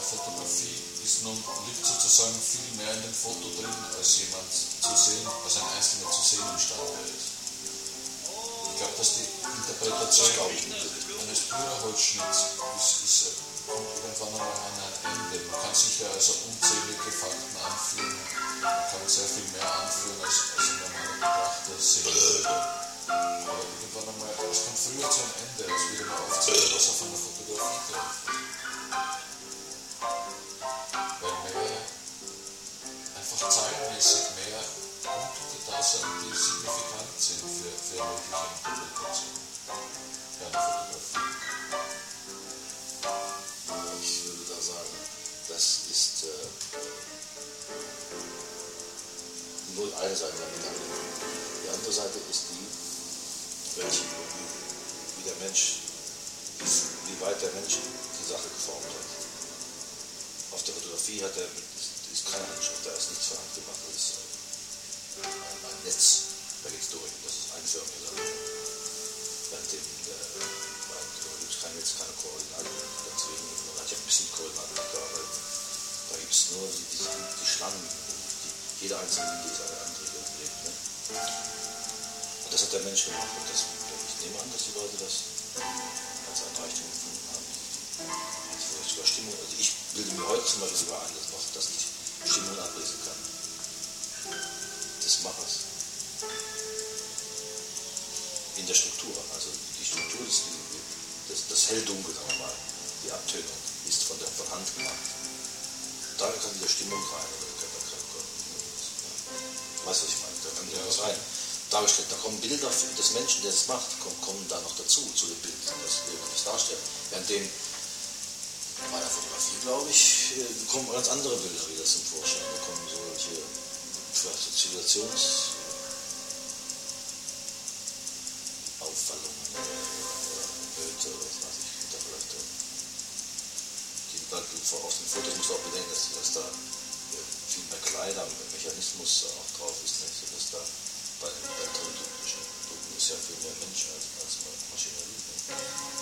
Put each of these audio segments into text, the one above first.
Fotografie liegt sozusagen viel mehr in dem Foto drin, als jemand zu sehen, als ein Einzelner zu sehen imstande ist. Ich glaube, dass die Interpretation eines Bücherholzschnitts kommt irgendwann einmal an ein Ende. Man kann sicher also unzählige Fakten anführen, man kann sehr viel mehr anführen, als ein normaler Betrachter sehen würde. Aber irgendwann einmal, es kommt früher zu einem Ende, als wieder mal aufzählen, was auf einer Fotografie drauf ist. Weil mehr, einfach zahlenmäßig mehr Punkte da sind, die signifikant sind für mögliche Interpretationen einer Fotografie. Ich würde da sagen, das ist nur eine Seite der Medaille. Die andere Seite ist die, wie der Mensch, wie weit der Mensch die Sache geformt hat. Auf der Fotografie ist kein Mensch, da ist nichts von Hand gemacht, das ist ein Netz, da geht es durch, das ist einförmige Sache. Während da gibt es kein Netz, keine Koordinaten, ganz wenig, man hat ja ein bisschen Koordinaten gearbeitet. Da gibt es nur die Schlangen, jede einzelne Linie ist eine andere gelegt. Ne? Und das hat der Mensch gemacht. Und ich nehme an, dass die Leute das als ein Reichtum gefunden haben. Also sogar Stimmung, also ich bilde mir heute zum Beispiel sogar ein, dass ich Stimmung ablesen kann. Des Machers. In der Struktur. Also die Struktur das Hell-Dunkel, sagen wir mal, die Abtönung ist von Hand gemacht. Da kann wieder Stimmung rein. Weißt du, was ich meine? Da kann was rein. Dargestellt. Da kommen Bilder des Menschen, der es macht, kommen da noch dazu, zu dem Bild, das darstellt. Währenddem bei der Fotografie, glaube ich, kommen ganz andere Bilder wieder zum Vorschein. Da kommen solche Zivilisationsaufwallungen, Nöte, was weiß ich, da vielleicht. Auf den Fotos muss man auch bedenken, dass da viel mehr kleiner Mechanismus auch drauf ist, nicht? So dass da bei Drucken ist ja viel mehr Mensch als Maschinerie. Ne?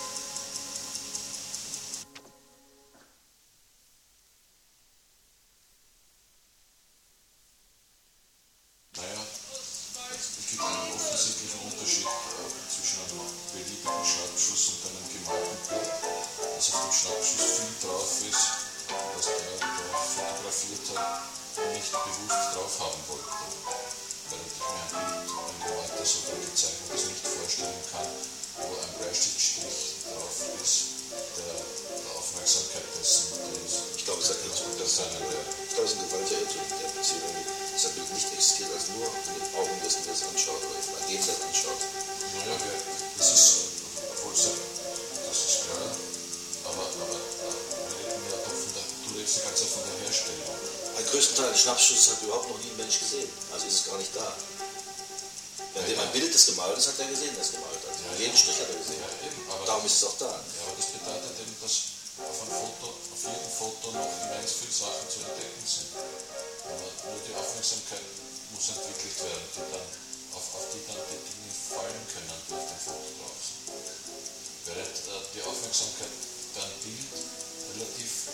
Naja, es gibt einen offensichtlichen Unterschied zwischen einem beliebigen Schnappschuss und einem gemalten Bild, dass auf dem Schnappschuss viel drauf ist, was der fotografiert hat, nicht bewusst drauf haben wollte. Während ich mir ein gemaltes oder gezeichnetes nicht vorstellen kann, wo ein Bleistiftstrich drauf ist, der Aufmerksamkeit dessen, der ist. Ich glaube, es ist ein Irrtum. Das ist ein gewaltiger Irrtum, der Beziehung. Das Bild nicht existiert als nur in den Augen dessen, der es anschaut oder bei dem, der es anschaut. Naja, das ist, obwohl das ist klar, aber wir reden ja doch du redest ja ganz von der Herstellung. Ein größten Teil des Schnappschusses hat überhaupt noch nie ein Mensch gesehen. Also ist es gar nicht da. Während ein Bild des Gemaltes hat er gesehen, das gemalt hat. Ja, jeden Strich hat er gesehen. Ja, eben, darum ist es auch da. Ja, aber das bedeutet eben, dass auf jedem Foto noch immens viele Sachen zu entdecken sind. Aber nur die Aufmerksamkeit muss entwickelt werden, auf die dann die Dinge fallen können, die auf dem Foto drauf sind. Während die Aufmerksamkeit beim Bild relativ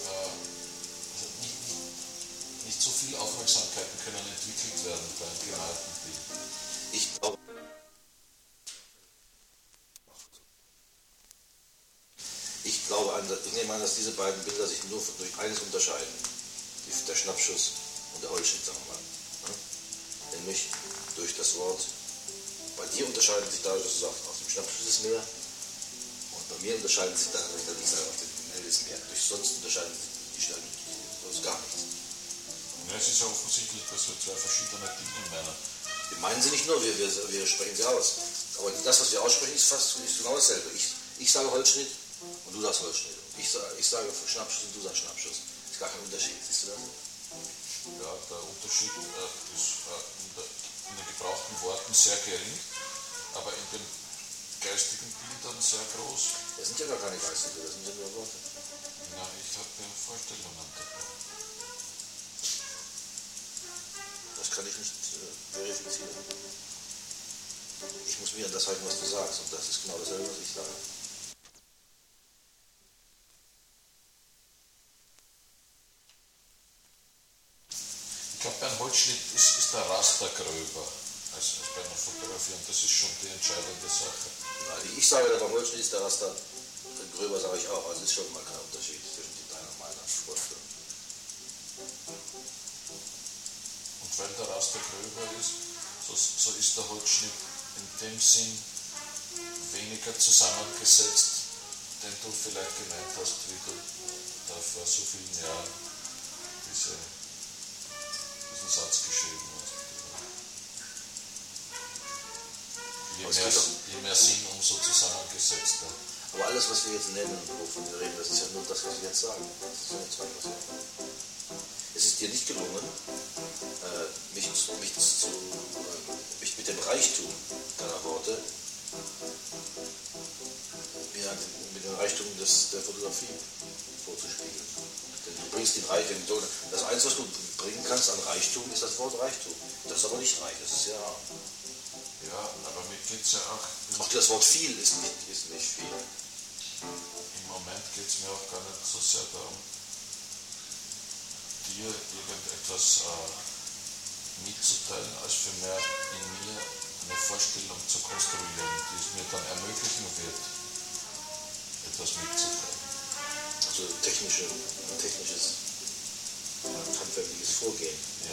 nicht so viel Aufmerksamkeiten können entwickelt werden bei einem gemalten Bild. Ich nehme an, dass diese beiden Bilder sich nur durch eines unterscheiden. Der Schnappschuss und der Holzschnitt, sagen wir mal. Nämlich durch das Wort. Bei dir unterscheiden sich dadurch, dass du sagst, auf dem Schnappschuss ist mehr. Und bei mir unterscheiden sich dadurch, dass ich sage, auf dem Gemälde ist mehr. Durch sonst unterscheiden sich die Stellen sonst gar nichts. Ja, es ist ja offensichtlich, dass wir zwei verschiedene Dinge meinen. Wir meinen sie nicht nur, wir sprechen sie aus. Aber das, was wir aussprechen, ist genau dasselbe. Ich sage Holzschnitt und du sagst Holzschnitt. Ich sage Schnappschuss und du sagst Schnappschuss. Das ist gar kein Unterschied, siehst du das? Ja, der Unterschied ist in den gebrauchten Worten sehr gering, aber in den geistigen Bildern sehr groß. Das sind ja gar keine geistigen, das sind ja nur Worte. Na, ich habe ja Vorstellungen dabei. Das kann ich nicht verifizieren. Ich muss mir an das halten, was du sagst, und das ist genau dasselbe, was ich sage. Ich glaube, beim Holzschnitt ist der Raster gröber als bei einer Fotografie und das ist schon die entscheidende Sache. Nein, ich sage, beim Holzschnitt ist der Raster gröber, sage ich auch. Also es ist schon mal kein Unterschied zwischen deiner und meiner Vorstellung. Und weil der Raster gröber ist, so ist der Holzschnitt in dem Sinn weniger zusammengesetzt, den du vielleicht gemeint hast, wie du da vor so vielen Jahren diesen Satz geschrieben hast. Je mehr Sinn, umso zusammengesetzter. Aber alles, was wir jetzt nennen, wovon wir reden, das ist ja nur das, was wir jetzt sagen. Das ist ja nichts weiteres. Es ist dir nicht gelungen, mich mit dem Reichtum deiner Worte, mit dem Reichtum der Fotografie vorzuspiegeln. Denn du bringst den Reichtum, das Einzige, was du bringen kannst an Reichtum, ist das Wort Reichtum. Das ist aber nicht reich, das ist sehr arm. Ja, aber mir geht es ja auch... Auch das Wort viel ist nicht viel. Im Moment geht es mir auch gar nicht so sehr darum, dir irgendetwas mitzuteilen, als vielmehr in mir eine Vorstellung zu konstruieren, die es mir dann ermöglichen wird, etwas mitzuteilen. Also technisches, handwerkliches Vorgehen. Ja,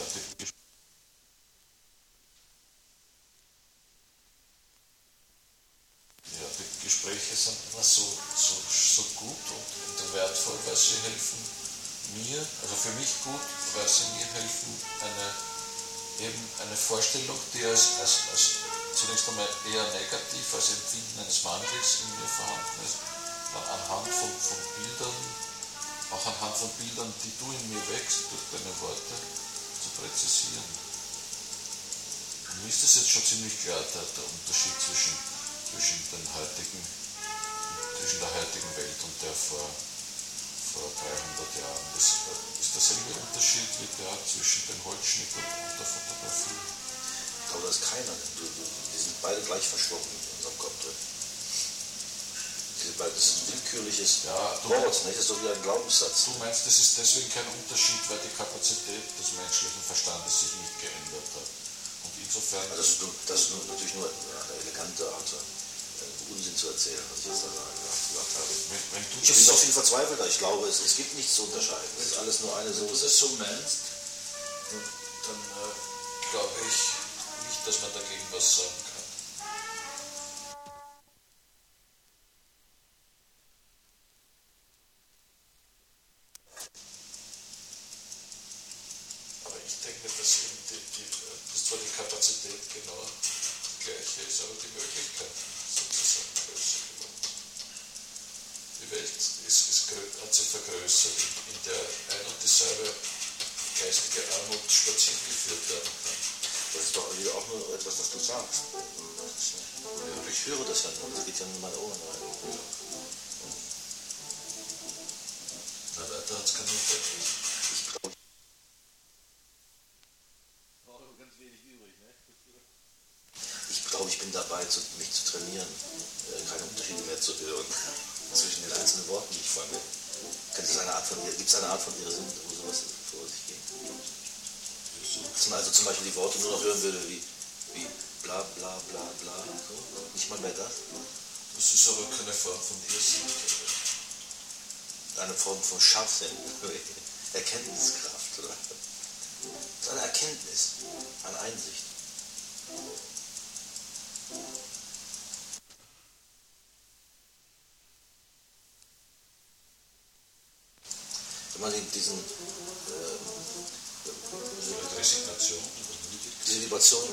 die Gespräche sind immer so gut und wertvoll, weil sie helfen mir, also für mich gut, weil sie mir helfen, eine Vorstellung, die als zunächst einmal eher negativ als Empfinden eines Mangels in mir vorhanden ist, dann anhand von Bildern, auch anhand von Bildern, die du in mir wächst, durch deine Worte, zu präzisieren. Und mir ist das jetzt schon ziemlich klar, der Unterschied zwischen der heutigen Welt und der vor 300 Jahren. Das ist derselbe Unterschied wie der zwischen dem Holzschnitt und der Fotografie. Ich glaube, da ist keiner. Die sind beide gleich verschwommen in unserem Kopf drin. Das ist ein willkürliches Wort, nicht? Das ist so wie ein Glaubenssatz. Du meinst, das ist deswegen kein Unterschied, weil die Kapazität des menschlichen Verstandes sich nicht geändert hat. Und insofern... Also das ist natürlich nur eine elegante Art, Unsinn zu erzählen, was ich jetzt da gesagt habe. Ich bin noch viel verzweifelter. Ich glaube, es gibt nichts zu unterscheiden. Es ist alles nur eine Soße. Wenn du das so meinst, dann glaube ich nicht, dass man dagegen was sagen kann. Aber ich denke, dass dass zwar die Kapazität genau die gleiche ist, aber die Möglichkeit sozusagen größer geworden. Die Welt hat sich vergrößert, in der ein und dieselbe geistige Armut spazieren geführt werden kann. Das ist doch wieder auch nur etwas, was du sagst. Ja, ich höre das ja nur, das geht ja nur in meine Ohren rein. Ja. Na, weiter hat es keinen Effekt. Ich glaube, ich bin dabei, mich zu trainieren, keine Unterschiede mehr zu hören zwischen den einzelnen Worten, die ich fange. Gibt es eine Art von Irrsinn, wo sowas vor sich geht? Dass man also zum Beispiel die Worte nur noch hören würde wie bla bla bla bla. So. Nicht mal mehr das. Das ist aber keine Form von Irrsinn. Eine Form von Scharfsinn, Erkenntniskraft. Oder? Das ist eine Erkenntnis, eine Einsicht. Wenn man diese Resignation, diese Vibration,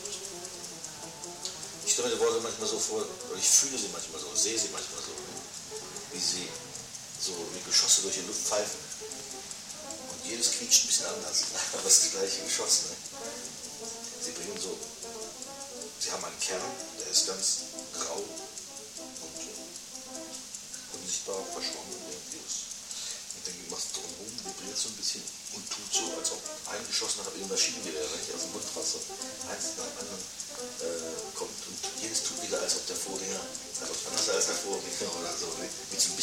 ich stelle mir die Worte manchmal so vor, oder ich fühle sie manchmal so, sehe sie manchmal so, wie sie so wie Geschosse durch die Luft pfeifen. Und jedes quietscht ein bisschen anders, aber es ist das gleiche Geschoss. Ne? Sie bringen so, sie haben einen Kern, der ist ganz grau und unsichtbar verschwommen irgendwie ist. Und dann macht es drumherum, vibriert so ein bisschen und tut so, als ob eingeschossen hat wie ein Maschinengewehr, wenn ich aus dem Mundwasser eins nach dem anderen kommt und jedes tut wieder, als ob der Vorgänger etwas anders als der Vorgänger oder so, ne? mit so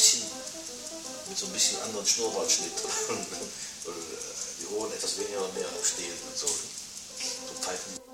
ein bisschen anderen Schnurrbartschnitt und die Ohren etwas weniger oder mehr aufstehen. Zeiten